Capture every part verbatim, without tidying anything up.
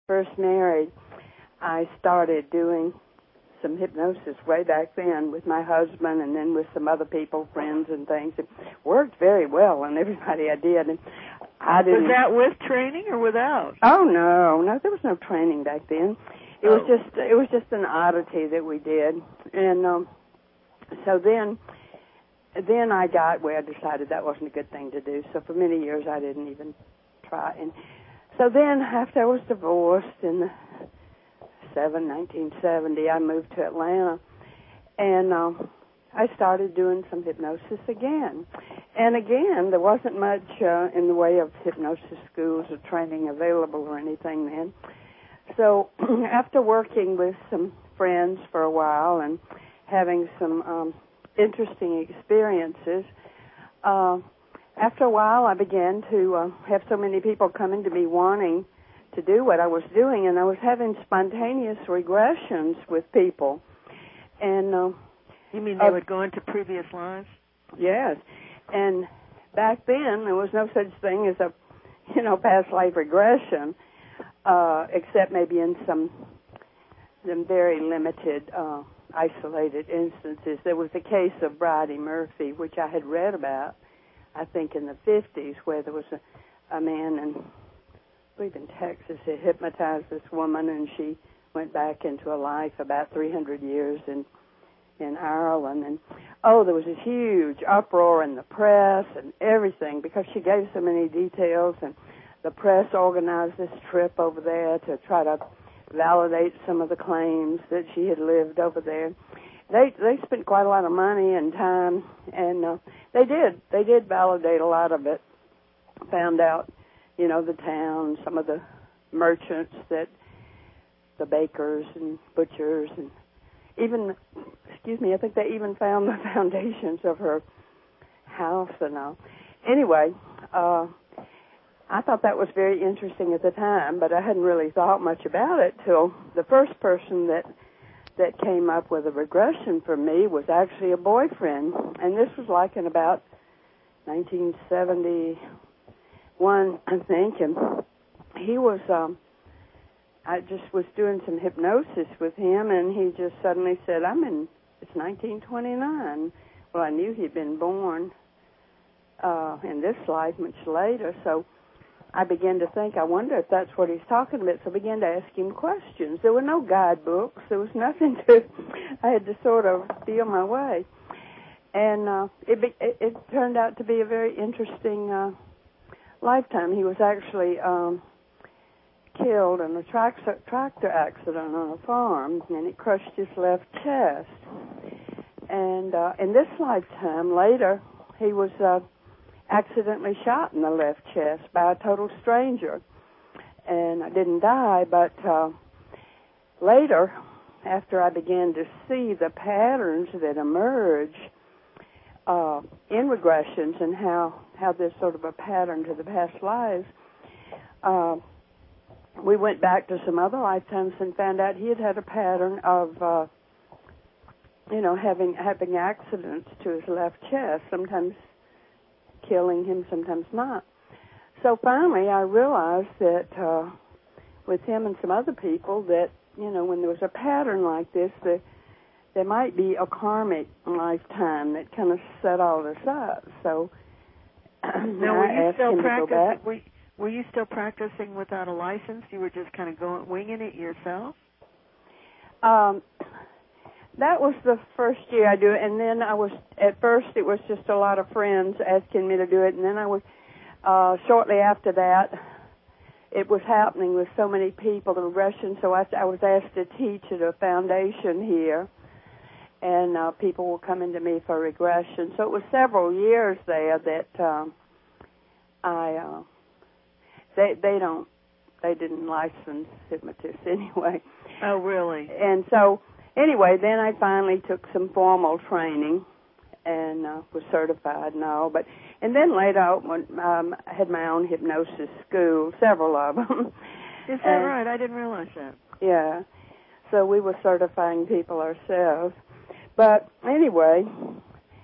first married, I started doing some hypnosis way back then with my husband and then with some other people, friends and things. It worked very well on everybody I did. And I didn't. Was that with training or without? Oh, no. No, there was no training back then. It oh. was just it was just an oddity that we did. And um, so then then I got where I decided that wasn't a good thing to do. So for many years I didn't even try. And so then after I was divorced in the nineteen seventy, I moved to Atlanta, and uh, I started doing some hypnosis again. And again, there wasn't much uh, in the way of hypnosis schools or training available or anything then. So after working with some friends for a while and having some um, interesting experiences, uh, after a while I began to uh, have so many people coming to me wanting to do what I was doing, and I was having spontaneous regressions with people. And uh, you mean they uh, would go into previous lives? Yes. And back then there was no such thing as a, you know, past life regression, uh, except maybe in some some very limited, uh, isolated instances. There was the case of Bridie Murphy, which I had read about, I think in the fifties, where there was a, a man in I believe in Texas, he hypnotized this woman, and she went back into a life about three hundred years in in Ireland. And, oh, there was a huge uproar in the press and everything because she gave so many details, and the press organized this trip over there to try to validate some of the claims that she had lived over there. They they spent quite a lot of money and time, and uh, they did. They did validate a lot of it, found out, you know, the town, some of the merchants, that the bakers and butchers, and even, excuse me, I think they even found the foundations of her house and all. Anyway, uh, I thought that was very interesting at the time, but I hadn't really thought much about it till the first person that that came up with a regression for me was actually a boyfriend, and this was like in about nineteen seventy. One, I think, and he was, um, I just was doing some hypnosis with him, and he just suddenly said, I'm in, it's nineteen twenty-nine. Well, I knew he'd been born uh, in this life much later, so I began to think, I wonder if that's what he's talking about, so I began to ask him questions. There were no guidebooks. There was nothing to, I had to sort of feel my way. And uh, it, be, it, it turned out to be a very interesting uh lifetime. He was actually um, killed in a tractor, tractor accident on a farm, and it crushed his left chest. And uh, in this lifetime, later, he was uh, accidentally shot in the left chest by a total stranger. And I didn't die, but uh, later, after I began to see the patterns that emerge uh, in regressions and how how there's sort of a pattern to the past lives, uh, we went back to some other lifetimes and found out he had had a pattern of, uh, you know, having having accidents to his left chest, sometimes killing him, sometimes not. So finally I realized that uh, with him and some other people that, you know, when there was a pattern like this, the there might be a karmic lifetime that kind of set all this up. So now, were you still practicing? Were, were you still practicing without a license? You were just kind of going winging it yourself? Um, that was the first year I do it, and then I was at first it was just a lot of friends asking me to do it, and then I was uh, shortly after that. It was happening with so many people, the regression. So I, I was asked to teach at a foundation here. And uh, people were coming to me for regression. So it was several years there that um, I, uh, they they don't, they didn't license hypnotists anyway. Oh, really? And so, anyway, then I finally took some formal training and uh, was certified and all. But, and then later I went, um, I had my own hypnosis school, several of them. Is that and, right? I didn't realize that. Yeah. So we were certifying people ourselves. But anyway,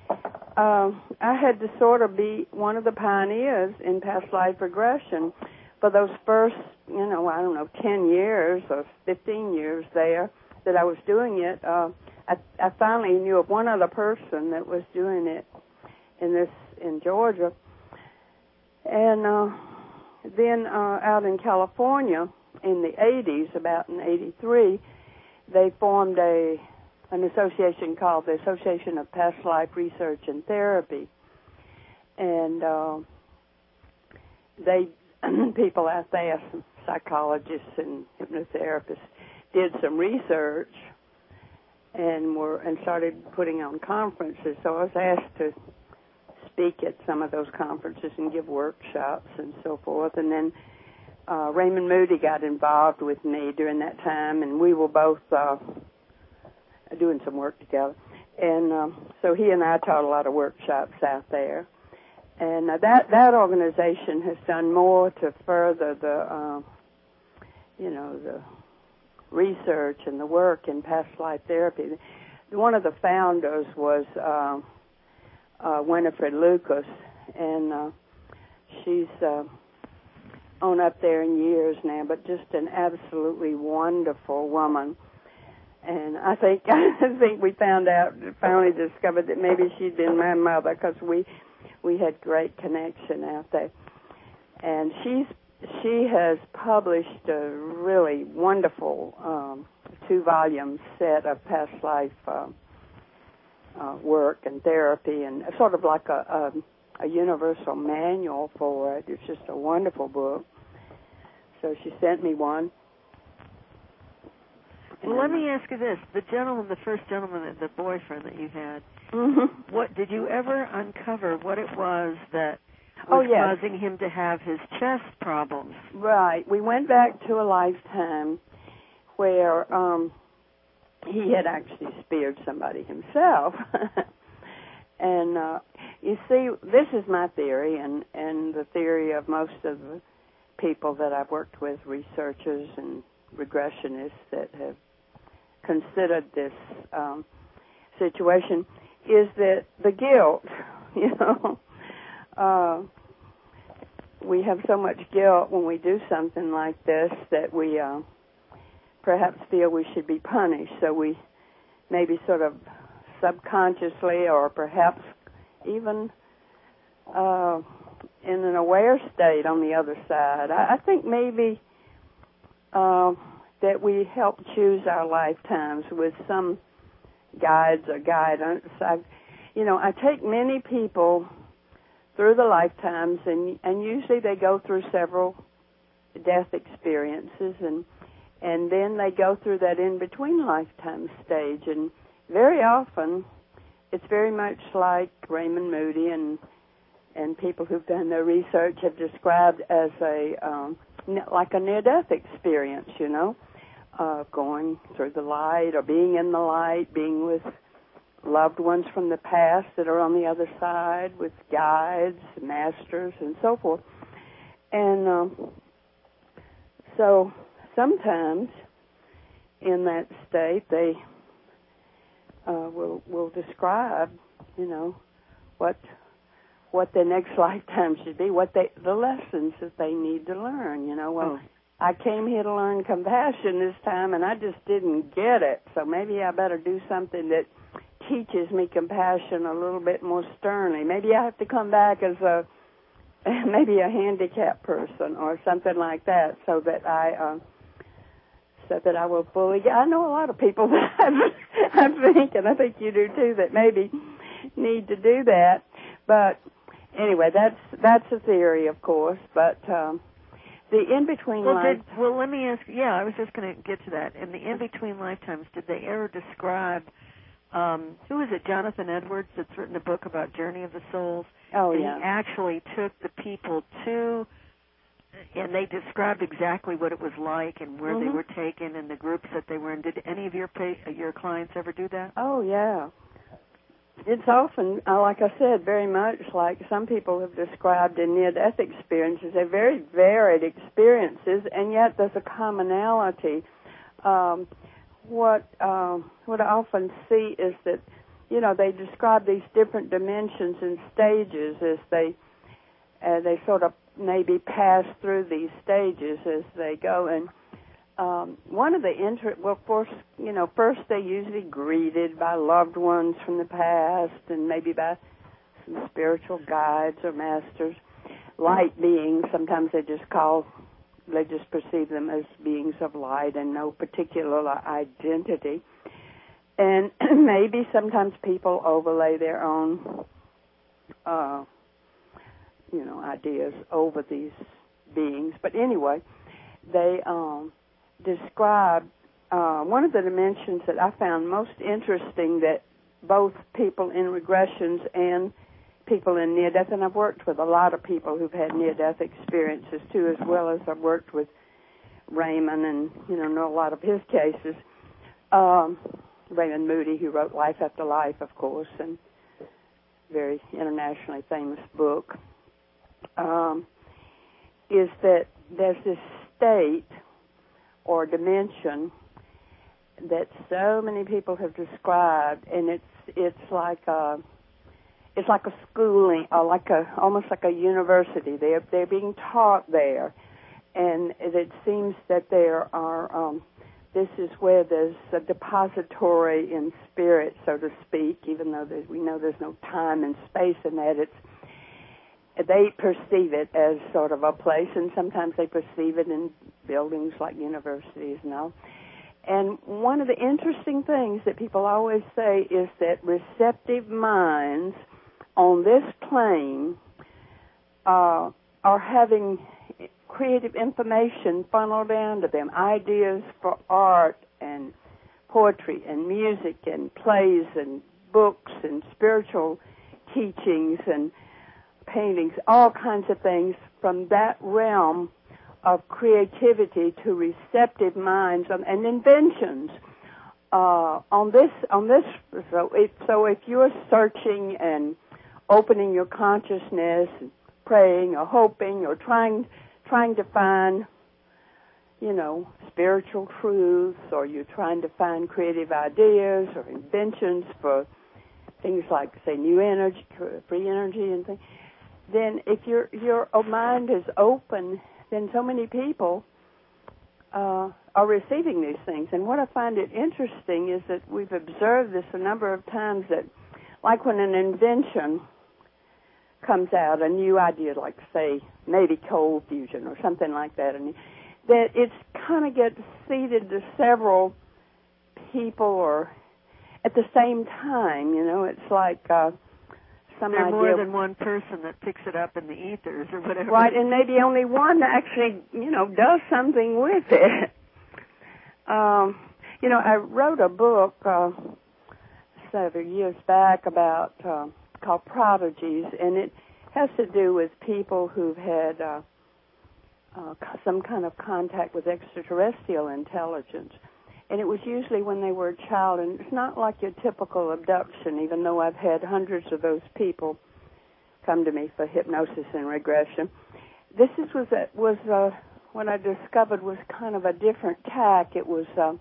uh, I had to sort of be one of the pioneers in past life regression. for those first, you know, I don't know, ten years or fifteen years there that I was doing it, uh, I, I finally knew of one other person that was doing it in this in Georgia, and uh, then uh, out in California in the eighties, about in eighty-three, they formed a an association called the Association of Past Life Research and Therapy, and uh, they people out there, some psychologists and hypnotherapists, did some research and were and started putting on conferences. So I was asked to speak at some of those conferences and give workshops and so forth. And then uh, Raymond Moody got involved with me during that time, and we were both uh, doing some work together. And uh, so he and I taught a lot of workshops out there. And uh, that that organization has done more to further the, uh, you know, the research and the work in past life therapy. One of the founders was uh, uh, Winifred Lucas, and uh, she's uh, on up there in years now, but just an absolutely wonderful woman. And I think I think we found out, finally discovered that maybe she'd been my mother, because we. We had great connection out there. And she's she has published a really wonderful um, two-volume set of past life uh, uh, work and therapy, and sort of like a, a, a universal manual for it. It's just a wonderful book. So she sent me one. Well, let me ask you this. The gentleman, the first gentleman, the boyfriend that you had, mm-hmm. what did you ever uncover what it was that was oh, yes. causing him to have his chest problems? Right. We went back to a lifetime where um, he had actually speared somebody himself. And uh, you see, this is my theory, and, and the theory of most of the people that I've worked with, researchers and regressionists that have considered this um, situation, is that the guilt, you know, uh, we have so much guilt when we do something like this that we uh, perhaps feel we should be punished, so we maybe sort of subconsciously or perhaps even uh, in an aware state on the other side. I, I think maybe uh, that we help choose our lifetimes with some guides or guidance. I, you know, I take many people through the lifetimes, and and usually they go through several death experiences, and and then they go through that in-between lifetime stage, and very often it's very much like Raymond Moody and and people who've done their research have described as a um, like a near-death experience, you know, uh, going through the light or being in the light, being with loved ones from the past that are on the other side, with guides, masters, and so forth. And um, so sometimes in that state they uh, will will describe, you know, what what their next lifetime should be, what they the lessons that they need to learn. You know, well, oh. I came here to learn compassion this time, and I just didn't get it. So maybe I better do something that teaches me compassion a little bit more sternly. Maybe I have to come back as a maybe a handicapped person or something like that, so that I uh, so that I will fully get. I know a lot of people that I think, and I think you do too, that maybe need to do that. But anyway, that's that's a theory, of course. But um, the in-between well, life. did, well, let me ask. Yeah, I was just going to get to that. In the in-between lifetimes, did they ever describe? Um, who is it? Jonathan Edwards, that's written a book about Journey of the Souls. Oh, and yeah. He actually took the people to, and they described exactly what it was like and where mm-hmm. they were taken and the groups that they were in. Did any of your pa- your clients ever do that? Oh, yeah. It's often, uh, like I said, very much like some people have described in near-death experiences. They're very varied experiences, and yet there's a commonality. Um, what um, what I often see is that, you know, they describe these different dimensions and stages as they uh, they sort of maybe pass through these stages as they go. And um, one of the inter- well, first, you know, first they're usually greeted by loved ones from the past, and maybe by some spiritual guides or masters, light beings. Sometimes they just call, they just perceive them as beings of light and no particular identity. And maybe sometimes people overlay their own, uh, you know, ideas over these beings. But anyway, they um, describe uh, one of the dimensions that I found most interesting, that both people in regressions and people in near-death, and I've worked with a lot of people who've had near-death experiences too, as well as I've worked with Raymond and, you know, know a lot of his cases. Um, Raymond Moody, who wrote Life After Life, of course, and very internationally famous book, um, is that there's this state or dimension that so many people have described, and it's it's like a it's like a schooling, or like a almost like a university. They're they're being taught there, and it seems that there are. Um, This is where there's a depository in spirit, so to speak, even though we know there's no time and space in that. It's, they perceive it as sort of a place, and sometimes they perceive it in buildings like universities and all. And one of the interesting things that people always say is that receptive minds on this plane uh, are having creative information funneled down to them, ideas for art and poetry and music and plays and books and spiritual teachings and paintings, all kinds of things from that realm of creativity to receptive minds and, and inventions. Uh, on this, on this, so if, so if you're searching and opening your consciousness, and praying or hoping or trying trying to find, you know, spiritual truths, or you're trying to find creative ideas or inventions for things like, say, new energy, free energy and things, then if your your mind is open, then so many people uh, are receiving these things. And what I find it interesting is that we've observed this a number of times, that like when an invention comes out, a new idea, like, say, maybe cold fusion or something like that, and that it's kind of gets seeded to several people or at the same time, you know. It's like uh, some There's idea. more than one person that picks it up in the ethers or whatever. Right, and maybe only one actually, you know, does something with it. Um, you know, I wrote a book uh, several years back about uh, called Prodigies, and it has to do with people who've had uh, uh, some kind of contact with extraterrestrial intelligence. And it was usually when they were a child, and it's not like your typical abduction, even though I've had hundreds of those people come to me for hypnosis and regression. This is, was, a, was uh, what I discovered was kind of a different tack. It was uh,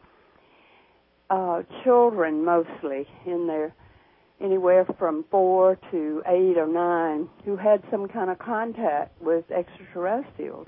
uh, children mostly in their anywhere from four to eight or nine who had some kind of contact with extraterrestrials.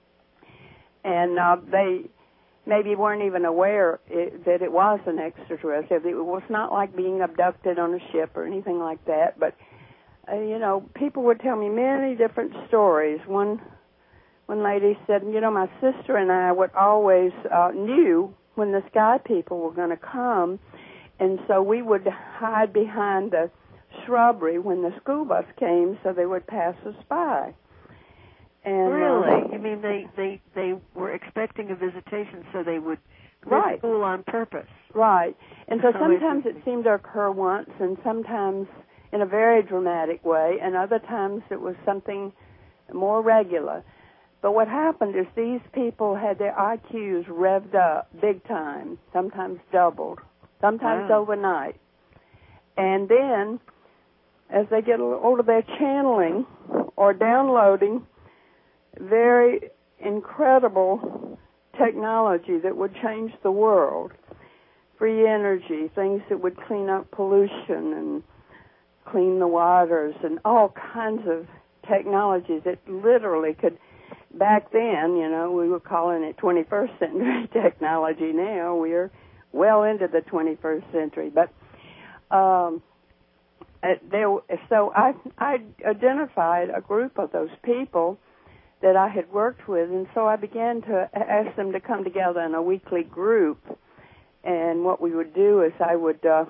And uh, they maybe weren't even aware it, that it was an extraterrestrial. It was not like being abducted on a ship or anything like that, but, uh, you know, people would tell me many different stories. One one lady said, you know, my sister and I would always uh, knew when the sky people were going to come, and so we would hide behind the shrubbery when the school bus came so they would pass us by. And, really? Uh, you mean they, they, they were expecting a visitation, so they would miss right. school on purpose? Right. And so How sometimes it seemed to occur once, and sometimes in a very dramatic way, and other times it was something more regular. But what happened is these people had their I Qs revved up big time, sometimes doubled, sometimes wow. overnight. And then, as they get a little older, they're channeling or downloading very incredible technology that would change the world. Free energy, things that would clean up pollution and clean the waters, and all kinds of technologies that literally could, back then, you know, we were calling it twenty-first century technology. Now we're well into the twenty-first century. But um, there, so I, I identified a group of those people that I had worked with, and so I began to ask them to come together in a weekly group. And what we would do is I would uh,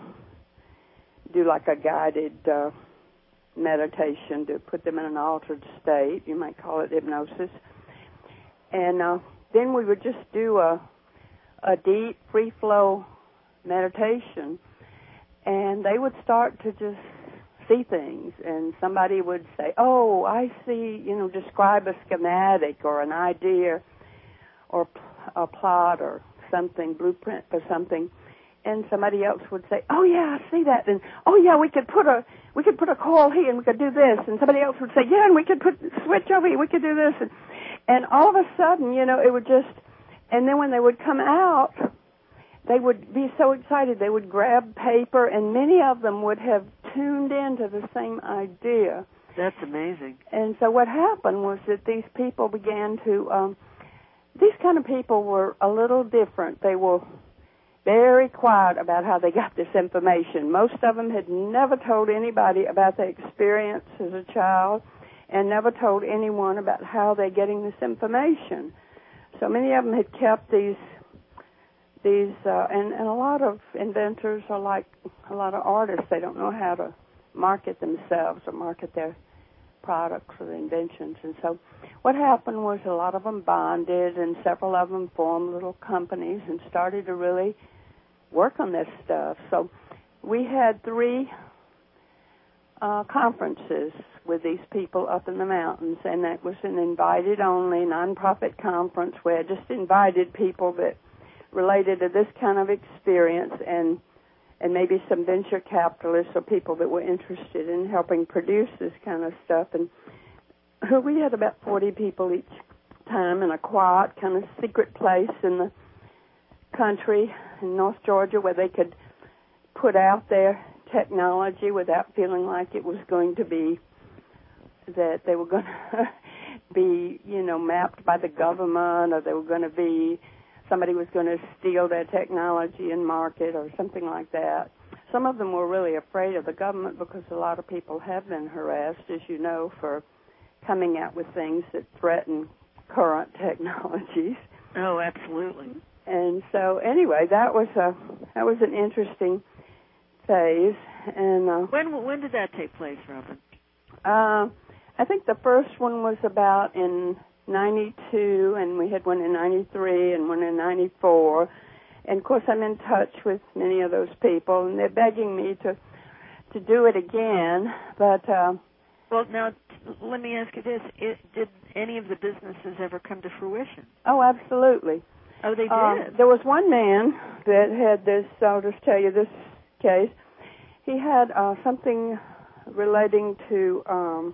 do like a guided uh, meditation to put them in an altered state. You might call it hypnosis. And uh, then we would just do a, a deep, free-flow meditation, and they would start to just see things. And somebody would say, oh, I see, you know, describe a schematic or an idea or a plot or something, blueprint for something. And somebody else would say, oh, yeah, I see that. And, oh, yeah, we could put a we could put a coil here and we could do this. And somebody else would say, yeah, and we could put switch over here, we could do this. And, and all of a sudden, you know, it would just, and then when they would come out, they would be so excited. They would grab paper, and many of them would have tuned into the same idea. That's amazing. And so what happened was that these people began to, um, these kind of people were a little different. They were very quiet about how they got this information. Most of them had never told anybody about their experience as a child and never told anyone about how they're getting this information. So many of them had kept these, these, uh, and, and a lot of inventors are like a lot of artists. They don't know how to market themselves or market their products or inventions. And so what happened was a lot of them bonded, and several of them formed little companies and started to really work on this stuff. So we had three uh, conferences with these people up in the mountains, and that was an invited-only nonprofit conference where I just invited people that related to this kind of experience and and maybe some venture capitalists or people that were interested in helping produce this kind of stuff. And we had about forty people each time in a quiet, kind of secret place in the country in North Georgia where they could put out their technology without feeling like it was going to be, that they were going to be, you know, mapped by the government, or they were going to be, somebody was going to steal their technology and market or something like that. Some of them were really afraid of the government because a lot of people have been harassed, as you know, for coming out with things that threaten current technologies. Oh, absolutely. And so, anyway, that was a that was an interesting phase. And uh, when when did that take place, Robin? Uh, I think the first one was about in ninety-two, and we had one in ninety-three and one in ninety-four. And, of course, I'm in touch with many of those people, and they're begging me to to do it again. But uh, well, now, let me ask you this. It, did any of the businesses ever come to fruition? Oh, absolutely. Oh, they did? Um, there was one man that had this, I'll just tell you this case. He had uh, something relating to, um,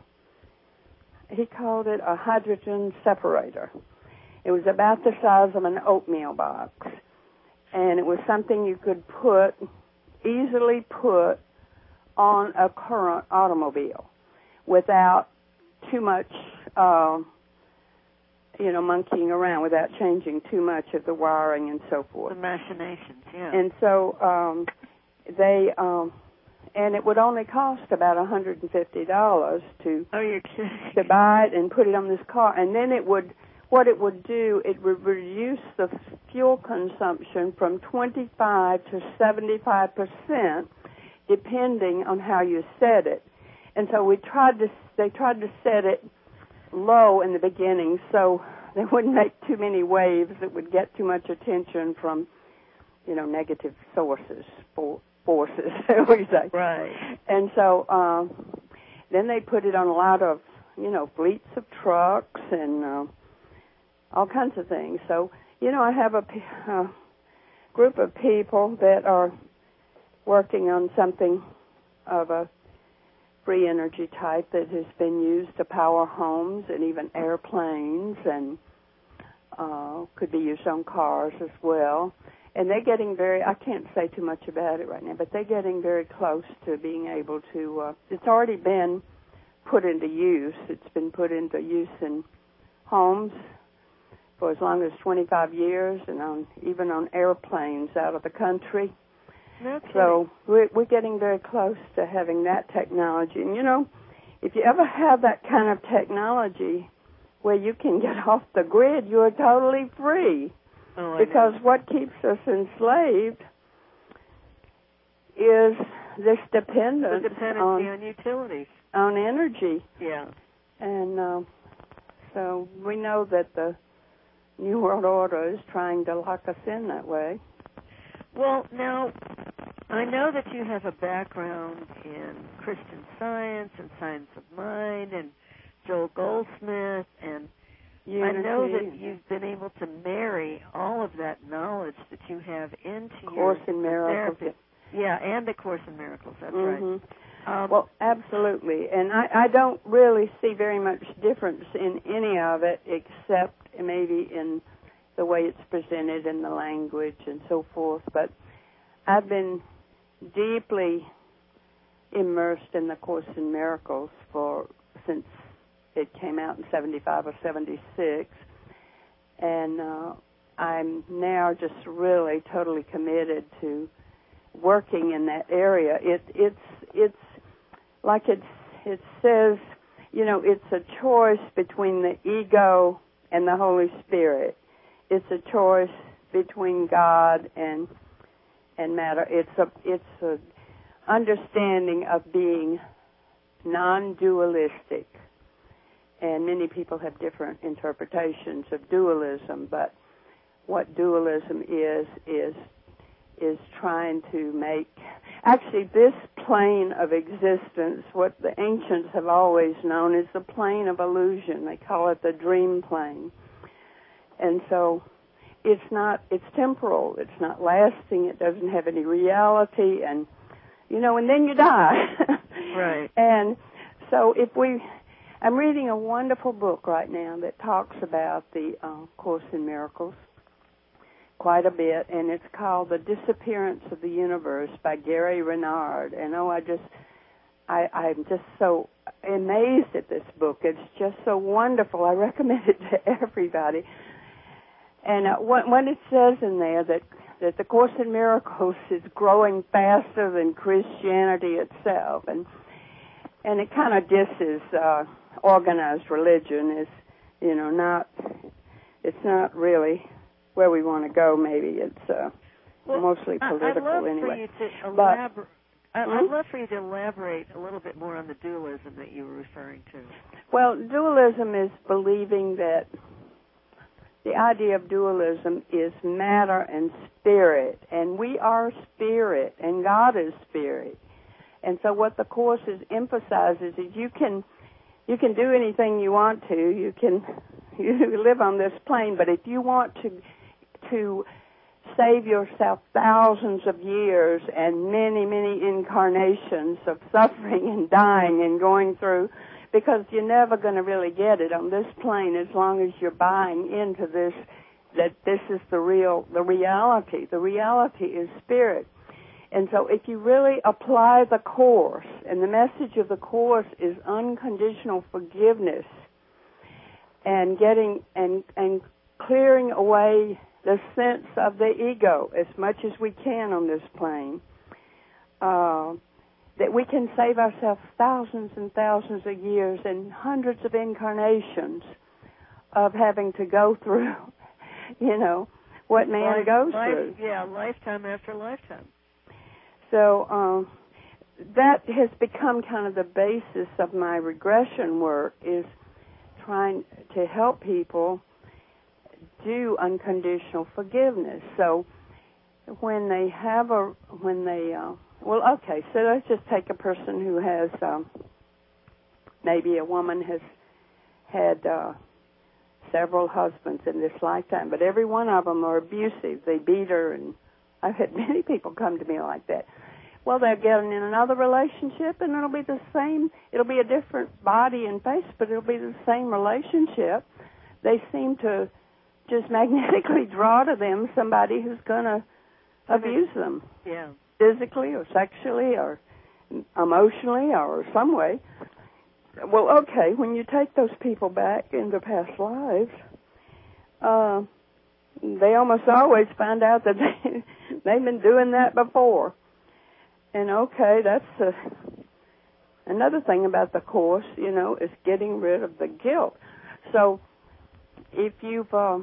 he called it a hydrogen separator. It was about the size of an oatmeal box. And it was something you could put, easily put on a current automobile without too much, uh, you know, monkeying around, without changing too much of the wiring and so forth. The machinations, yeah. And so um, they, um, and it would only cost about one hundred fifty dollars to, oh, you're kidding. to buy it and put it on this car. And then it would, what it would do, it would reduce the fuel consumption from twenty-five to seventy-five percent, depending on how you set it. And so we tried to, they tried to set it low in the beginning so they wouldn't make too many waves that would get too much attention from, you know, negative sources, for, forces, we say. Right. And so um, then they put it on a lot of, you know, fleets of trucks and uh, all kinds of things. So, you know, I have a uh, group of people that are working on something of a free energy type that has been used to power homes and even airplanes, and uh, could be used on cars as well. And they're getting very, I can't say too much about it right now, but they're getting very close to being able to, uh, it's already been put into use. It's been put into use in homes for as long as twenty-five years, and on even on airplanes out of the country. No so we're, we're getting very close to having that technology. And, you know, if you ever have that kind of technology where you can get off the grid, you're totally free. Oh, because what keeps us enslaved is this dependence the dependency on, on utilities. On energy. Yeah. And uh, so we know that the New World Order is trying to lock us in that way. Well, now, I know that you have a background in Christian Science and Science of Mind and Joel Goldsmith, and Unity. I know that you've been able to marry all of that knowledge that you have into Course your in Miracles. therapy. Yeah, and the Course in Miracles, that's mm-hmm. right. Um, well, absolutely. And I, I don't really see very much difference in any of it except maybe in the way it's presented in the language and so forth. But I've been deeply immersed in the Course in Miracles for since it came out in seventy-five or seventy-six, and uh, I'm now just really totally committed to working in that area. It, it's it's like it's it says, you know, it's a choice between the ego and the Holy Spirit. It's a choice between God and and matter. It's a it's a understanding of being non-dualistic. And many people have different interpretations of dualism, but what dualism is, is, is trying to make, actually this plane of existence, what the ancients have always known is the plane of illusion. They call it the dream plane. And so it's not, it's temporal, it's not lasting, it doesn't have any reality, and, you know, and then you die. Right. And so if we... I'm reading a wonderful book right now that talks about the uh, Course in Miracles quite a bit, and it's called The Disappearance of the Universe by Gary Renard. And oh, I just, I, I'm just so amazed at this book. It's just so wonderful. I recommend it to everybody. And uh, what, what it says in there that that the Course in Miracles is growing faster than Christianity itself, and and it kind of disses uh, organized religion. Is, you know, not, it's not really where we want to go. Maybe it's uh, well, mostly political I'd love anyway. For you to but, elabor- I'd hmm? love for you to elaborate a little bit more on the dualism that you were referring to. Well, dualism is believing that the idea of dualism is matter and spirit, and we are spirit, and God is spirit. And so what the Course is emphasizes is you can you can do anything you want to. You can you live on this plane, but if you want to to save yourself thousands of years and many, many incarnations of suffering and dying and going through, because you're never going to really get it on this plane as long as you're buying into this, that this is the real, the reality. The reality is spirit. And so if you really apply the Course, and the message of the Course is unconditional forgiveness and getting, and, and clearing away the sense of the ego as much as we can on this plane, uh, that we can save ourselves thousands and thousands of years and hundreds of incarnations of having to go through, you know, what man life, goes life, through. Yeah, lifetime after lifetime. So um, that has become kind of the basis of my regression work, is trying to help people do unconditional forgiveness. So when they have a, when they, uh, well, okay, so let's just take a person who has, um, maybe a woman has had uh, several husbands in this lifetime, but every one of them are abusive. They beat her, and I've had many people come to me like that. Well, they'll get in another relationship, and it'll be the same. It'll be a different body and face, but it'll be the same relationship. They seem to just magnetically draw to them somebody who's going to abuse them. Yeah. Physically or sexually or emotionally or some way. well, okay, when you take those people back into past lives, uh, they almost always find out that they, they've been doing that before. And okay, that's uh, another thing about the Course, you know, is getting rid of the guilt. So if you've, uh,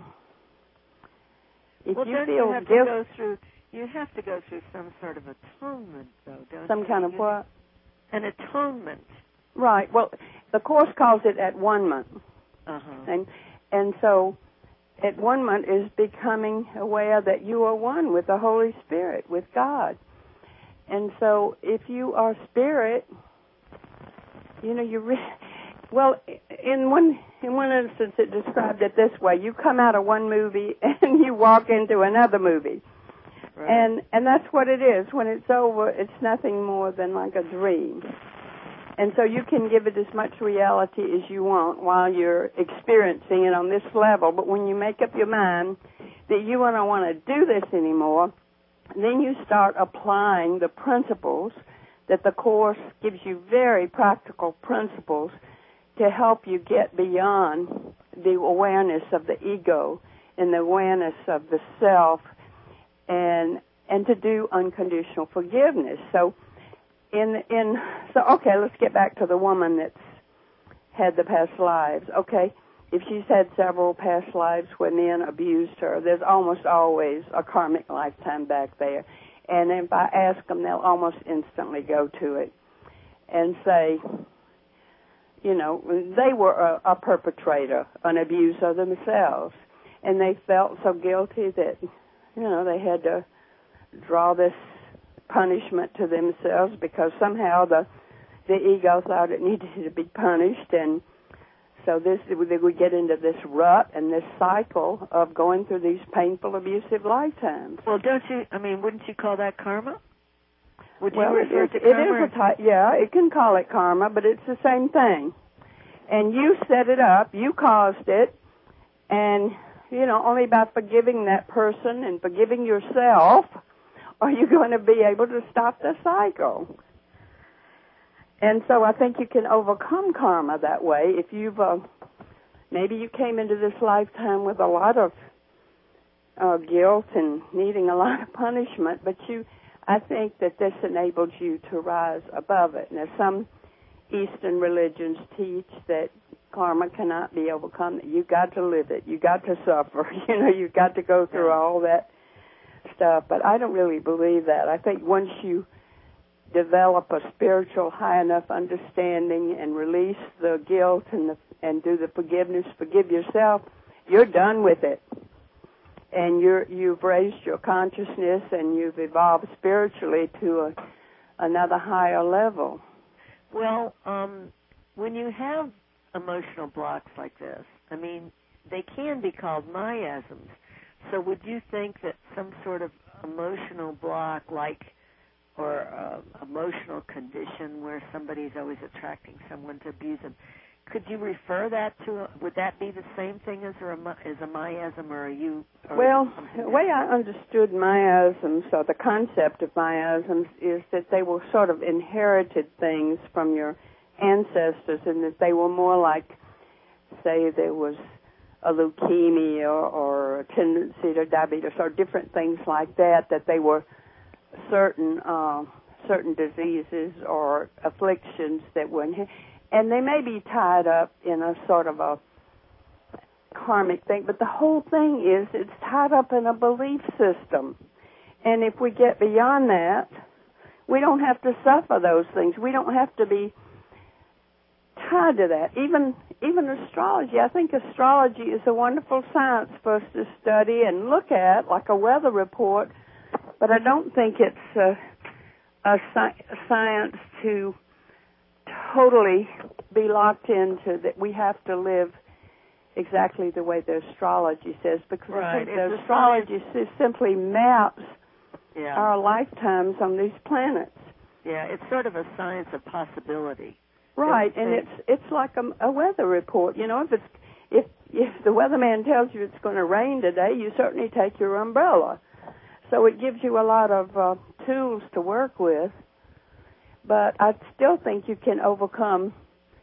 if well, you don't feel you have guilt, to go through, you have to go through some sort of atonement, though, don't some you? kind of you, what? An atonement. Right. Well, the Course calls it at one month. Uh-huh. And and so at one month is becoming aware that you are one with the Holy Spirit, with God. And so if you are spirit, you know, you re- well, in one in one instance it described it this way: you come out of one movie and you walk into another movie. Right. And and that's what it is. When it's over, it's nothing more than like a dream. And so you can give it as much reality as you want while you're experiencing it on this level. But when you make up your mind that you don't want to do this anymore, then you start applying the principles that the Course gives you, very practical principles to help you get beyond the awareness of the ego and the awareness of the self, and and to do unconditional forgiveness. So in in so okay, let's get back to the woman that's had the past lives. Okay, if she's had several past lives where men abused her, there's almost always a karmic lifetime back there. And if I ask them, they'll almost instantly go to it and say, you know, they were a, a perpetrator, an abuser themselves, and they felt so guilty that, you know, they had to draw this punishment to themselves because somehow the the ego thought it needed to be punished, and so this they would get into this rut and this cycle of going through these painful, abusive lifetimes. Well, don't you? I mean, wouldn't you call that karma? Would well, you refer it, to it karma? is a type, yeah, it can call it karma, but it's the same thing. And you set it up, you caused it, and you know, only by forgiving that person and forgiving yourself are you going to be able to stop the cycle. And so I think you can overcome karma that way. If you've, uh, maybe you came into this lifetime with a lot of uh, guilt and needing a lot of punishment, but you, I think that this enables you to rise above it. Now, some Eastern religions teach that karma cannot be overcome. You got to live it. You got to suffer. You know, you got to go through all that stuff. But I don't really believe that. I think once you develop a spiritual high enough understanding and release the guilt and the, and do the forgiveness, forgive yourself, you're done with it. And you're, you've raised your consciousness and you've evolved spiritually to a, another higher level. Well, um, when you have emotional blocks like this, I mean, they can be called miasms. So would you think that some sort of emotional block, like, or uh, emotional condition where somebody's always attracting someone to abuse them, could you refer that to, a, would that be the same thing as a, as a miasm, or are you? Or well, the way I understood miasms, or the concept of miasms, is that they were sort of inherited things from your ancestors, and that they were more like, say, there was a leukemia or, or a tendency to diabetes or different things like that, that they were certain uh, certain diseases or afflictions that were inherited. And they may be tied up in a sort of a karmic thing, but the whole thing is it's tied up in a belief system. And if we get beyond that, we don't have to suffer those things. We don't have to be tied to that. Even even astrology, I think astrology is a wonderful science for us to study and look at, like a weather report, but I don't think it's a, a, sci- a science to totally be locked into that we have to live exactly the way the astrology says, because right. I think the astrology science. simply maps yeah. our lifetimes on these planets. Yeah, it's sort of a science of possibility. Right, and it's it's like a, a weather report. You know, if it's if if the weatherman tells you it's going to rain today, you certainly take your umbrella. So it gives you a lot of uh, tools to work with. But I still think you can overcome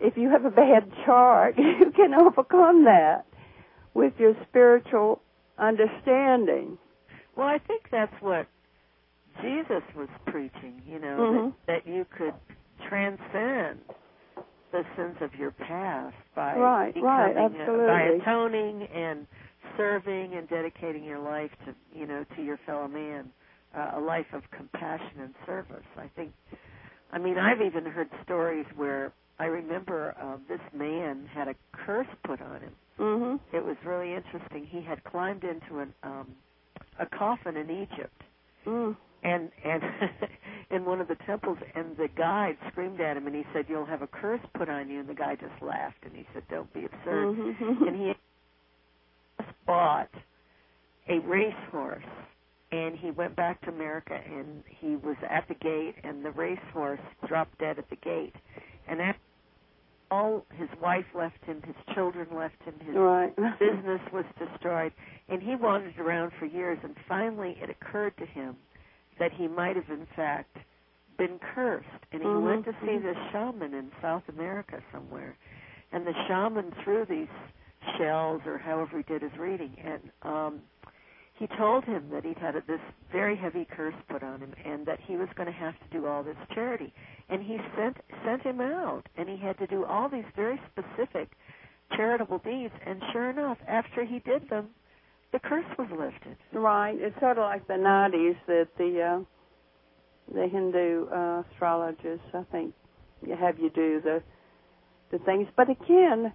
if you have a bad chart, you can overcome that with your spiritual understanding. Well, I think that's what Jesus was preaching, you know, mm-hmm. that, that you could transcend the sins of your past by right, becoming, right, absolutely. Uh, by atoning and serving and dedicating your life to, you know, to your fellow man, uh, a life of compassion and service. I think, I mean, I've even heard stories where I remember uh, this man had a curse put on him. Mm-hmm. It was really interesting. He had climbed into an, um, a coffin in Egypt. Mm. And and in one of the temples, and the guide screamed at him, and he said, "You'll have a curse put on you." And the guy just laughed, and he said, "Don't be absurd." Mm-hmm. And he just bought a racehorse, and he went back to America, and he was at the gate, and the racehorse dropped dead at the gate. And after all, his wife left him, his children left him, his right. business was destroyed, and he wandered around for years, and finally it occurred to him that he might have, in fact, been cursed. And he mm-hmm. went to see this shaman in South America somewhere. And the shaman threw these shells, or however he did his reading, and um, he told him that he'd had this very heavy curse put on him and that he was going to have to do all this charity. And he sent sent him out, and he had to do all these very specific charitable deeds. And sure enough, after he did them, the curse was lifted. Right. It's sort of like the nadis that the uh, the Hindu uh, astrologers, I think, have you do the the things. But again,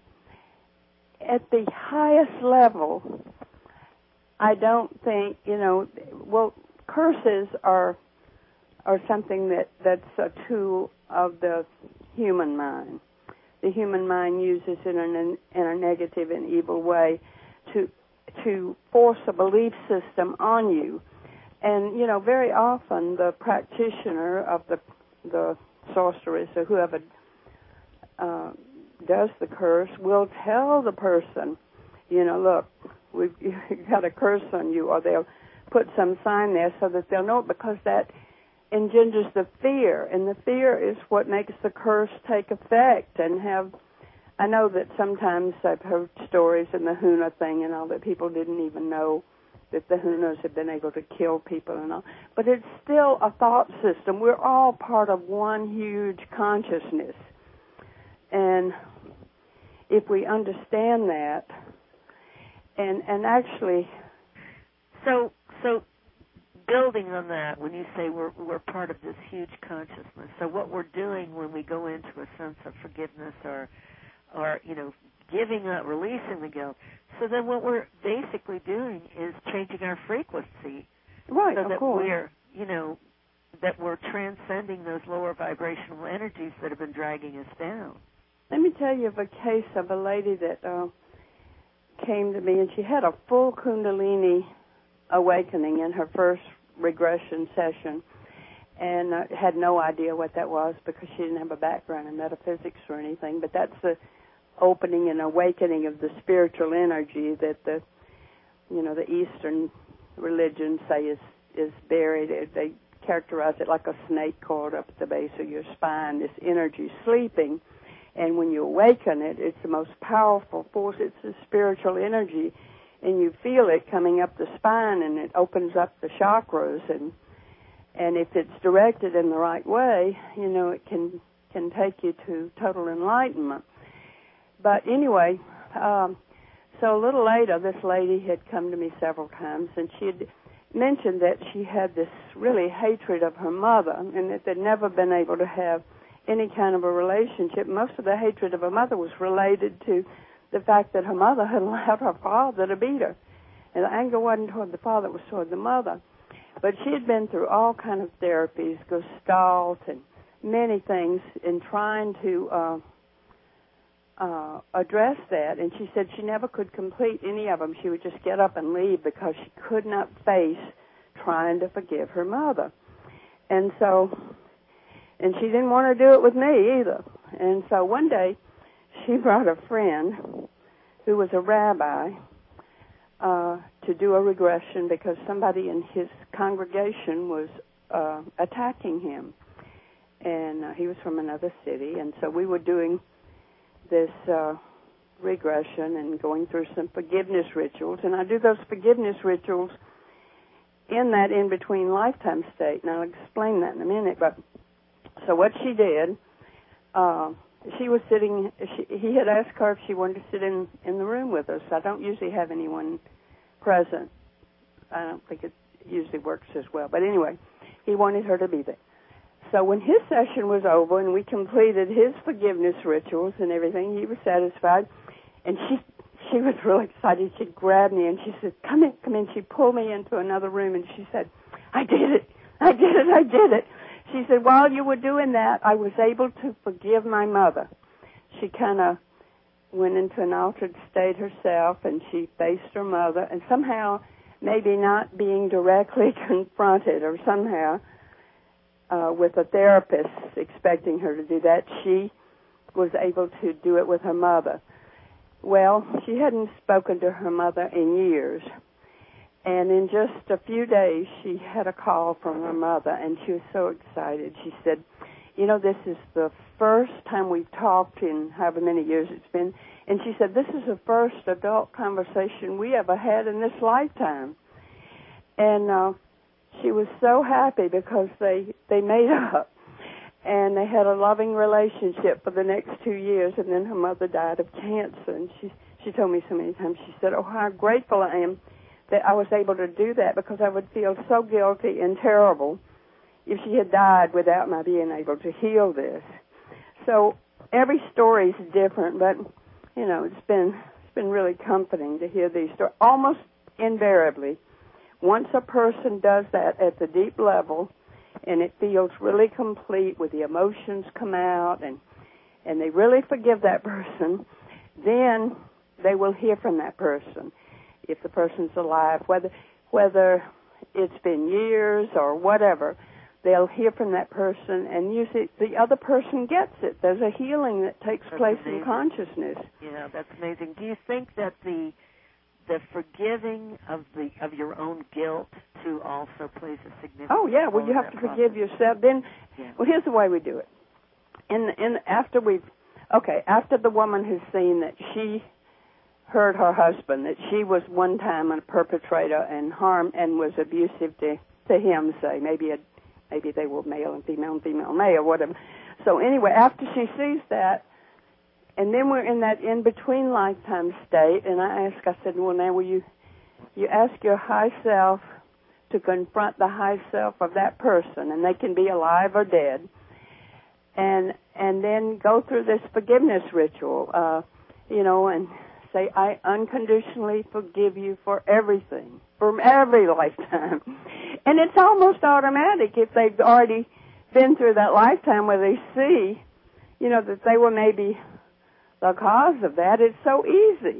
at the highest level, I don't think, you know, well, curses are are something that, that's a tool of the human mind. The human mind uses it in a, in a negative and evil way to to force a belief system on you. And, you know, very often the practitioner of the the sorceress or whoever uh, does the curse will tell the person, you know, look, we've got a curse on you, or they'll put some sign there so that they'll know it, because that engenders the fear, and the fear is what makes the curse take effect and have. I know that sometimes I've heard stories in the Huna thing and all that people didn't even know that the Hunas have been able to kill people and all. But it's still a thought system. We're all part of one huge consciousness. And if we understand that, and and actually... So, so building on that, when you say we're we're part of this huge consciousness, so what we're doing when we go into a sense of forgiveness or or, you know, giving up, releasing the guilt. So then what we're basically doing is changing our frequency. Right, so of that course. we're, you know, that we're transcending those lower vibrational energies that have been dragging us down. Let me tell you of a case of a lady that uh, came to me, and she had a full Kundalini awakening in her first regression session, and uh, had no idea what that was because she didn't have a background in metaphysics or anything, but that's the opening and awakening of the spiritual energy that the, you know, the Eastern religions say is is buried. They characterize it like a snake coiled up at the base of your spine, this energy sleeping, and when you awaken it, it's the most powerful force. It's a spiritual energy, and you feel it coming up the spine, and it opens up the chakras, and and if it's directed in the right way, you know, it can can take you to total enlightenment. But anyway, um, so a little later, this lady had come to me several times, and she had mentioned that she had this really hatred of her mother, and that they'd never been able to have any kind of a relationship. Most of the hatred of her mother was related to the fact that her mother had allowed her father to beat her. And the anger wasn't toward the father, it was toward the mother. But she had been through all kind of therapies, Gestalt and many things, in trying to uh, uh, address that. And she said she never could complete any of them. She would just get up and leave because she could not face trying to forgive her mother. And so, and she didn't want to do it with me either. And so one day, she brought a friend who was a rabbi uh, to do a regression because somebody in his congregation was uh, attacking him. And uh, he was from another city. And so we were doing this uh, regression and going through some forgiveness rituals. And I do those forgiveness rituals in that in-between lifetime state. And I'll explain that in a minute. But so what she did, uh, she was sitting, she, he had asked her if she wanted to sit in, in the room with us. I don't usually have anyone present. I don't think it usually works as well. But anyway, he wanted her to be there. So when his session was over and we completed his forgiveness rituals and everything, he was satisfied. And she she was really excited. She grabbed me and she said, come in, come in. She pulled me into another room and she said, I did it. I did it. I did it. She said, while you were doing that, I was able to forgive my mother. She kind of went into an altered state herself and she faced her mother. And somehow, maybe not being directly confronted or somehow uh, with a therapist expecting her to do that, she was able to do it with her mother. Well, she hadn't spoken to her mother in years. And in just a few days, she had a call from her mother, and she was so excited. She said, you know, this is the first time we've talked in however many years it's been. And she said, this is the first adult conversation we ever had in this lifetime. And uh, she was so happy because they, they made up. And they had a loving relationship for the next two years, and then her mother died of cancer. And she she told me so many times, she said, oh, how grateful I am that I was able to do that, because I would feel so guilty and terrible if she had died without my being able to heal this. So every story is different, but, you know, it's been it's been really comforting to hear these stories. Almost invariably, once a person does that at the deep level, and it feels really complete with the emotions come out and and they really forgive that person, then they will hear from that person if the person's alive, whether whether it's been years or whatever. They'll hear from that person, and usually the other person gets it. There's a healing that takes that's place amazing. in consciousness. Yeah, that's amazing. Do you think that the the forgiving of the of your own guilt too also plays a significant role? Oh yeah, well you have to forgive process? yourself. Then, yeah. well here's the way we do it. In in after we've okay after the woman has seen that she hurt her husband, that she was one time a perpetrator and harmed and was abusive to to him, say maybe a maybe they were male and female and female and male, whatever. So anyway, after she sees that. And then we're in that in-between lifetime state, and I asked, I said, well, now will you, you ask your high self to confront the high self of that person, and they can be alive or dead, and and then go through this forgiveness ritual, uh, you know, and say, I unconditionally forgive you for everything, from every lifetime. And it's almost automatic if they've already been through that lifetime where they see, you know, that they were maybe the cause of that. It's so easy.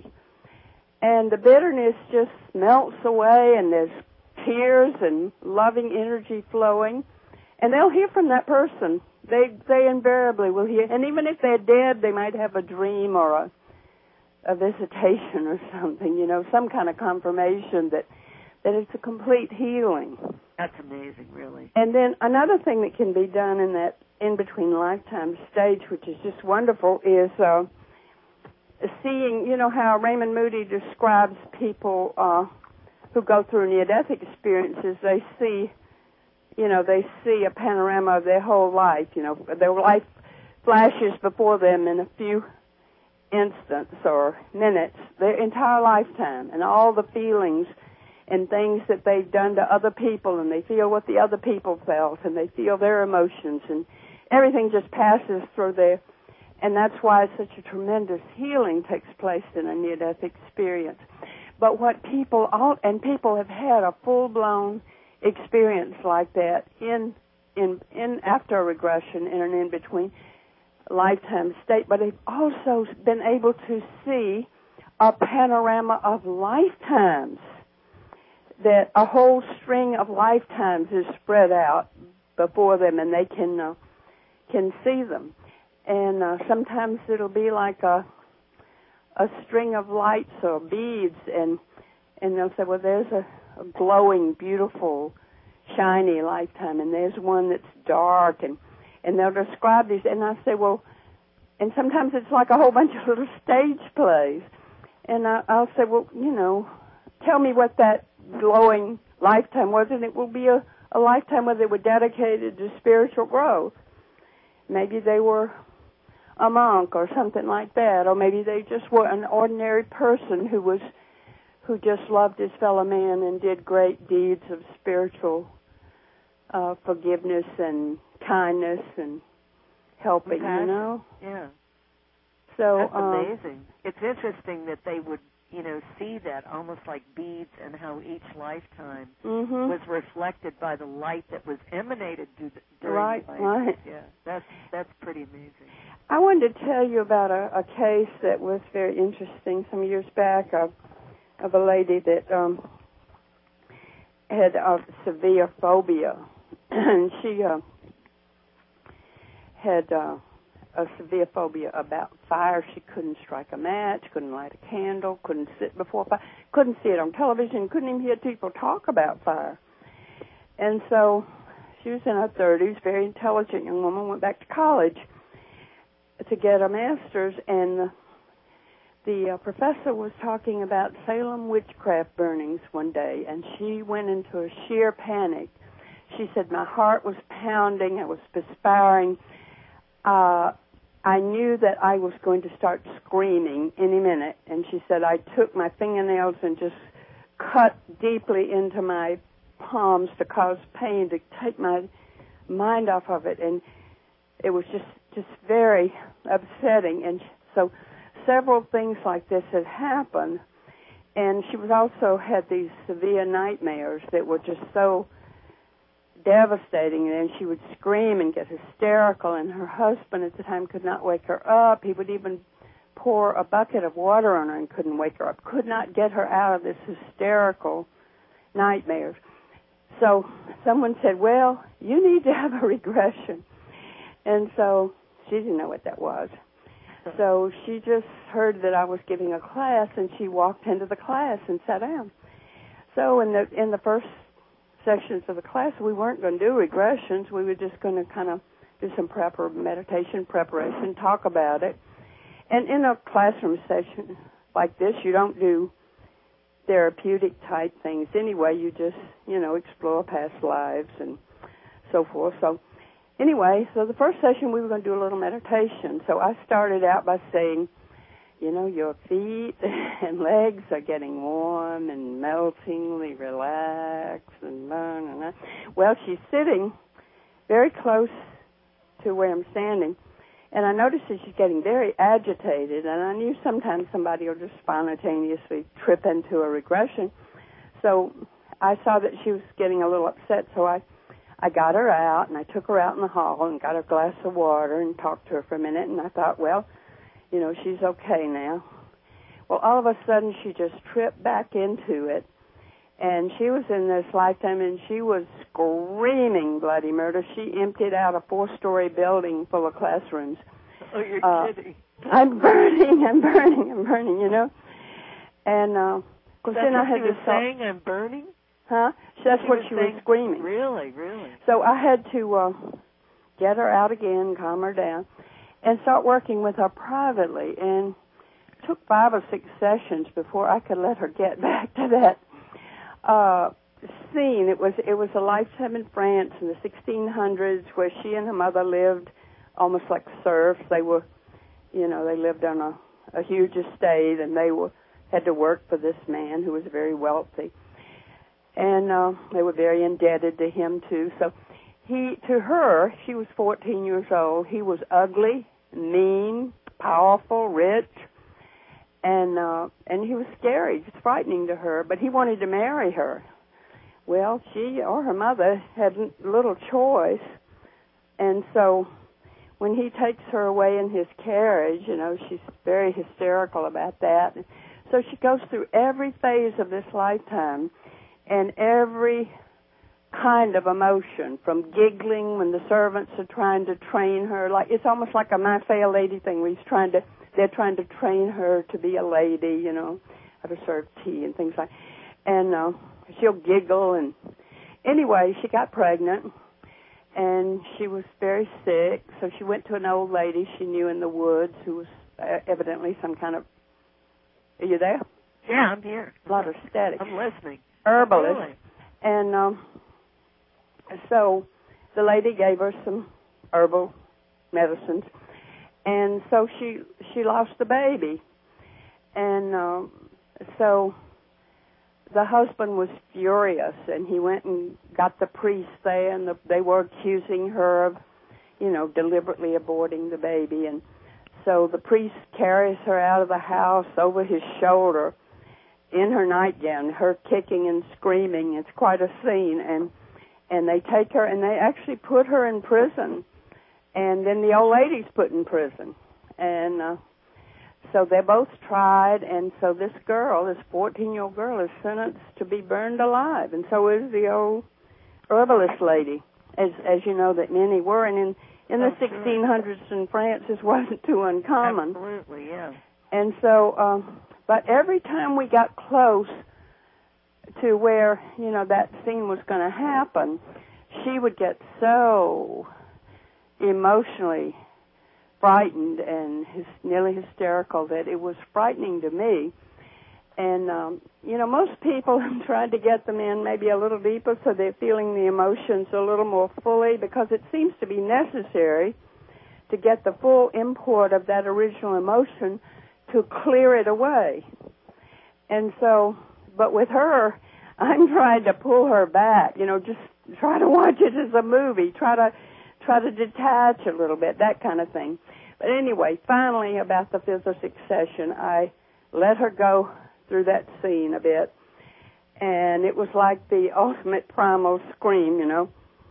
And the bitterness just melts away, and there's tears and loving energy flowing. And they'll hear from that person. They they invariably will hear. And even if they're dead, they might have a dream or a, a visitation or something, you know, some kind of confirmation that, that it's a complete healing. That's amazing, really. And then another thing that can be done in that in-between lifetime stage, which is just wonderful, is uh, seeing, you know, how Raymond Moody describes people uh, who go through near-death experiences. They see, you know, they see a panorama of their whole life. You know, their life flashes before them in a few instants or minutes, their entire lifetime, and all the feelings and things that they've done to other people, and they feel what the other people felt, and they feel their emotions, and everything just passes through there. And that's why such a tremendous healing takes place in a near-death experience. But what people, all, and people have had a full-blown experience like that in, in, in after a regression in an in-between lifetime state, but they've also been able to see a panorama of lifetimes, that a whole string of lifetimes is spread out before them, and they can uh, can see them. And uh, sometimes it'll be like a a string of lights or beads, and and they'll say, well, there's a, a glowing, beautiful, shiny lifetime, and there's one that's dark, and, and they'll describe these. And I say, well, and sometimes it's like a whole bunch of little stage plays. And I, I'll say, well, you know, tell me what that glowing lifetime was, and it will be a, a lifetime where they were dedicated to spiritual growth. Maybe they were a monk or something like that, or maybe they just were an ordinary person who was who just loved his fellow man and did great deeds of spiritual uh, forgiveness and kindness and helping, Compassion. you know? Yeah. So That's um, amazing. It's interesting that they would, you know, see that almost like beads, and how each lifetime mm-hmm. was reflected by the light that was emanated through the, during right, the life. right. Yeah, that's that's pretty amazing. I wanted to tell you about a, a case that was very interesting some years back of, of a lady that um, had a severe phobia, and she uh, had uh, a severe phobia about fire. She couldn't strike a match, couldn't light a candle, couldn't sit before fire, couldn't see it on television, couldn't even hear people talk about fire. And so she was in her thirties, very intelligent young woman, went back to college to get a master's, and the, the uh, professor was talking about Salem witchcraft burnings one day, and she went into a sheer panic. She said, my heart was pounding, I was perspiring. Uh, I knew that I was going to start screaming any minute, and she said, I took my fingernails and just cut deeply into my palms to cause pain, to take my mind off of it, and it was just just very upsetting. And so several things like this had happened, and she was also had these severe nightmares that were just so devastating, and she would scream and get hysterical, and her husband at the time could not wake her up. He would even pour a bucket of water on her and couldn't wake her up, could not get her out of this hysterical nightmares. So someone said, well, you need to have a regression. And so she didn't know what that was. So she just heard that I was giving a class, and she walked into the class and sat down. So in the in the first sessions of the class, we weren't going to do regressions. We were just going to kind of do some prepper meditation preparation, talk about it. And in a classroom session like this, you don't do therapeutic type things anyway. You just, you know, explore past lives and so forth. So anyway, so the first session we were going to do a little meditation. So I started out by saying, you know, your feet and legs are getting warm and meltingly relaxed and blah, blah, blah. Well, she's sitting very close to where I'm standing, and I noticed that she's getting very agitated, and I knew sometimes somebody will just spontaneously trip into a regression. So I saw that she was getting a little upset, so I I got her out, and I took her out in the hall and got her a glass of water and talked to her for a minute, and I thought, well, you know, she's okay now. Well, all of a sudden, she just tripped back into it, and she was in this lifetime, and she was screaming bloody murder. She emptied out a four-story building full of classrooms. Oh, you're uh, kidding. I'm burning, I'm burning, I'm burning, you know. And, uh, of course, That's then what I had she was to saying, I'm burning? Huh? That's She what was she saying, was screaming. Really, really. So I had to uh, get her out again, calm her down, and start working with her privately. And it took five or six sessions before I could let her get back to that uh, scene. It was it was a lifetime in France in the sixteen hundreds where she and her mother lived almost like serfs. They were, you know, they lived on a, a huge estate, and they were had to work for this man who was very wealthy. And uh, they were very indebted to him, too. So he, to her, she was fourteen years old. He was ugly, mean, powerful, rich, and uh, and he was scary. He was frightening to her, but he wanted to marry her. Well, she or her mother had little choice, and so when he takes her away in his carriage, you know, she's very hysterical about that. So she goes through every phase of this lifetime, and every kind of emotion, from giggling when the servants are trying to train her, like it's almost like a My Fair Lady thing where he's trying to, they're trying to train her to be a lady, you know, how to serve tea and things like that. And uh, she'll giggle, and anyway, she got pregnant, and she was very sick, so she went to an old lady she knew in the woods who was uh, evidently some kind of... Are you there? Yeah, I'm here. A lot of static. I'm listening. Herbalist. Really? And um, so the lady gave her some herbal medicines, and so she she lost the baby. And um, so the husband was furious, and he went and got the priest there, and the, they were accusing her of, you know, deliberately aborting the baby. And so the priest carries her out of the house over his shoulder in her nightgown, her kicking and screaming. It's quite a scene. And and they take her, and they actually put her in prison. And then the old lady's put in prison. And uh, so they're both tried, and so this girl, this fourteen-year-old girl, is sentenced to be burned alive. And so is the old herbalist lady, as as you know that many were. And in, in the oh, sixteen hundreds sure. in France, this wasn't too uncommon. Absolutely, yeah. And so, um, but every time we got close to where, you know, that scene was going to happen, she would get so emotionally frightened and his, nearly hysterical that it was frightening to me. And, um, you know, most people have tried to get them in maybe a little deeper so they're feeling the emotions a little more fully, because it seems to be necessary to get the full import of that original emotion to clear it away. And so, but with her, I'm trying to pull her back, you know, just try to watch it as a movie, try to try to detach a little bit, that kind of thing. But anyway, finally, about the fifth or sixth session, I let her go through that scene a bit, and it was like the ultimate primal scream, you know.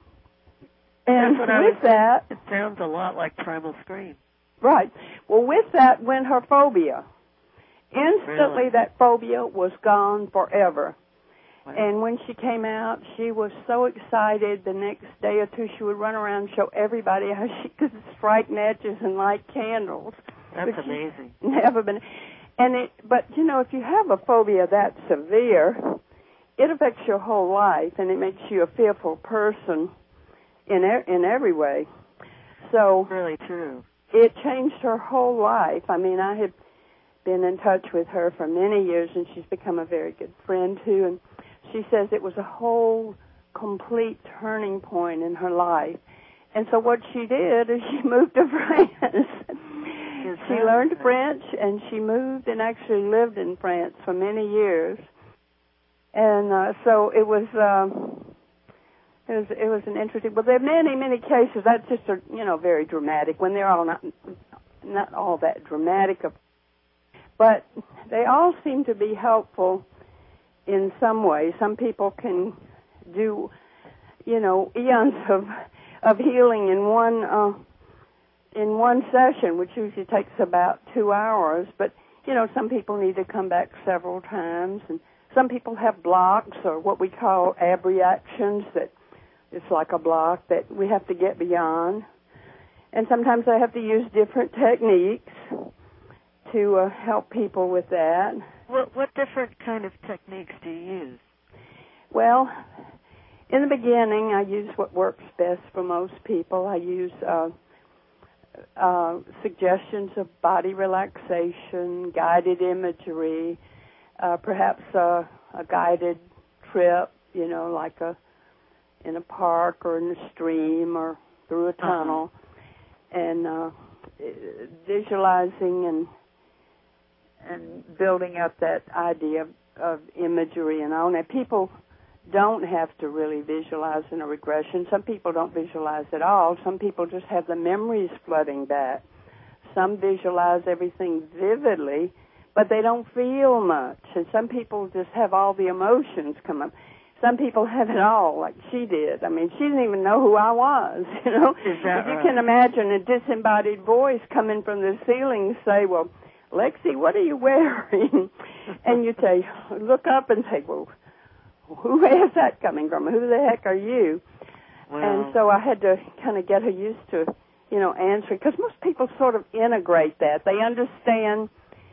And with was, that... It sounds a lot like Primal Scream. Right. Well, with that went her phobia. Instantly, Really? that phobia was gone forever. Wow. And when she came out, she was so excited. The next day or two, she would run around and show everybody how she could strike matches and light candles. That's amazing. Never been... And it, but, you know, if you have a phobia that severe, it affects your whole life, and it makes you a fearful person in e- in every way. So really true. It changed her whole life. I mean, I had been in touch with her for many years, and she's become a very good friend, too. And she says it was a whole complete turning point in her life. And so what she did is she moved to France. She learned French, and she moved and actually lived in France for many years. And uh, so it was, um, it was, it was an interesting. Well, there are many, many cases. That's just a, you know, very dramatic. When they're all not, not all that dramatic, but they all seem to be helpful in some way. Some people can do, you know, eons of of healing in one. Uh, in one session, which usually takes about two hours. But, you know, some people need to come back several times, and some people have blocks or what we call abreactions, that it's like a block that we have to get beyond. And sometimes I have to use different techniques to uh, help people with that. What, what different kind of techniques do you use? Well, in the beginning, I use what works best for most people. I use... Uh, Uh, suggestions of body relaxation, guided imagery, uh, perhaps a, a guided trip, you know, like a in a park or in a stream or through a tunnel, uh-huh. and uh, visualizing and and building up that idea of, of imagery and all. Now, people don't have to really visualize in a regression. Some people don't visualize at all. Some people just have the memories flooding back. Some visualize everything vividly, but they don't feel much. And some people just have all the emotions come up. Some people have it all, like she did. I mean, she didn't even know who I was, you know. Is that if you right? can imagine a disembodied voice coming from the ceiling say, well, Lexi, what are you wearing? And you say, look up and say, well, who is that coming from? Who the heck are you? Wow. And so I had to kind of get her used to, you know, answering, because most people sort of integrate that. They understand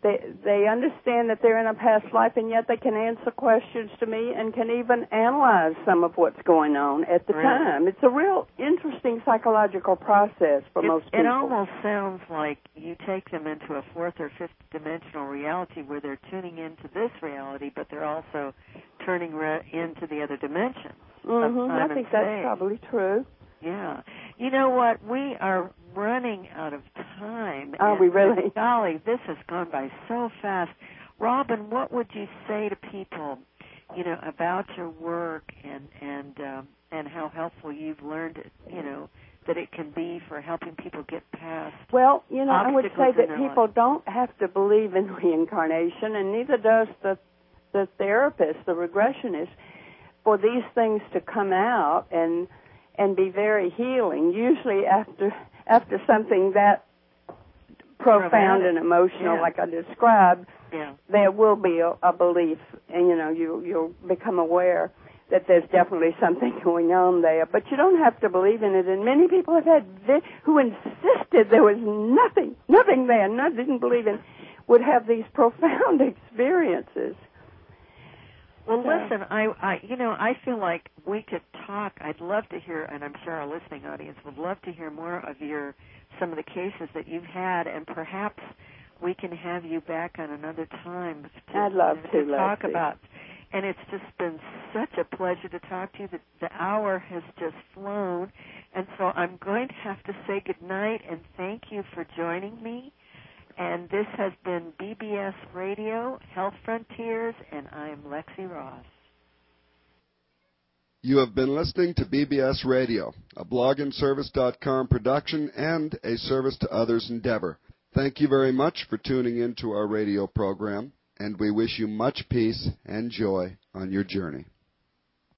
they they understand that they're in a past life, and yet they can answer questions to me and can even analyze some of what's going on at the really? time. It's a real interesting psychological process for it, most people. It almost sounds like you take them into a fourth or fifth dimensional reality where they're tuning into this reality, but they're also turning re- into the other dimensions. Mm-hmm. I think that's space. probably true. Yeah. You know what? We are running out of time. Are we really? Golly, this has gone by so fast. Robin, what would you say to people, you know, about your work and and um, and how helpful you've learned it, you know, that it can be for helping people get past? Well, you know, I would say that people life. don't have to believe in reincarnation, and neither does the the therapist, the regressionist, for these things to come out and and be very healing. Usually after after something that profound Profound. and emotional, yeah. like I described, yeah. there will be a, a belief, and you know, you you'll become aware that there's definitely something going on there. But you don't have to believe in it. And many people have had vi- who insisted there was nothing, nothing there, not didn't believe in, would have these profound experiences. Well, So. listen, I, I, you know, I feel like we could talk. I'd love to hear, and I'm sure our listening audience would love to hear more of your, some of the cases that you've had, and perhaps we can have you back on another time. To, I'd love to, to talk Leslie. about. And it's just been such a pleasure to talk to you. The, the hour has just flown, and so I'm going to have to say goodnight and thank you for joining me. And this has been B B S Radio, Health Frontiers, and I am Lexi Ross. You have been listening to B B S Radio, a blog and service dot com production and a service to others endeavor. Thank you very much for tuning in to our radio program, and we wish you much peace and joy on your journey.